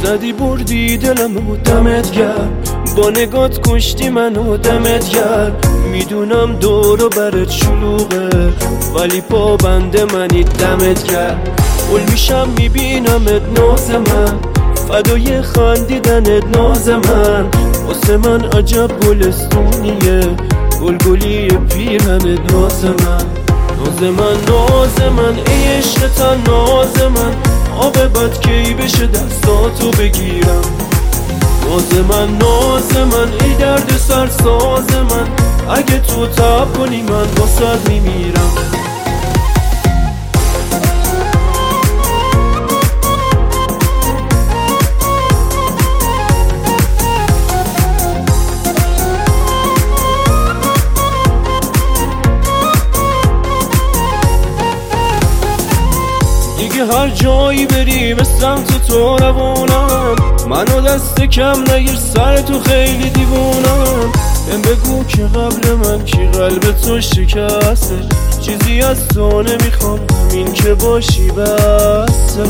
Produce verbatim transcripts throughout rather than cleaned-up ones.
زدی بردی دلمو دمت گرم، با نگات کشتی منو دمت گرم. میدونم دور و برت شلوغه ولی پابند منی دمت گرم. گل میشم میبینمت ناز من، فدای خندیدنت ناز من. واسه من عجب گلستونیه، گلگلی پیرهنت ناز من. ناز من ناز من ای عشقتن ناز من، عاقبت کی بشه دستاتو بگیرم. ناز من ناز من ای درد سر ساز من، اگه تو تب کنی من واسد میمیرم. دیگه هر جایی بری مثلم تو تو روانم، منو دست کم نگیر سر تو خیلی دیوونم. بهم بگو که قبل من کی قلب تو شکسته، چیزی از تو نمیخوام همین که باشی بسه.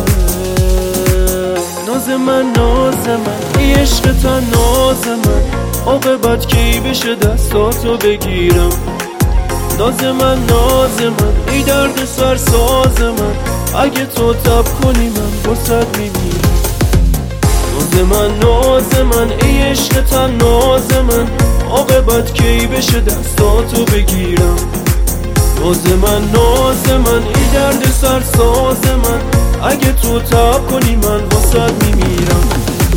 ناز من ناز من ای عشقتن ناز من، عاقبت کی بشه دستاتو بگیرم. ناز من ناز من ای درد سر ساز من، اگه تو تب کنی من واسد میمیرم. ناز من ناز من ای عشقتن ناز من، عاقبت کی بشه دستاتو بگیرم. ناز من ناز من ای درد سر ساز من، اگه تو تب کنی من واسد میمیرم.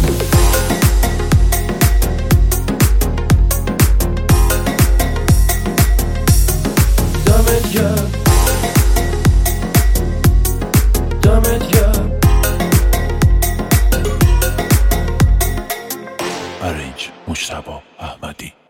دمت گرم دمت گرم. ارنج مجتبی احمدی.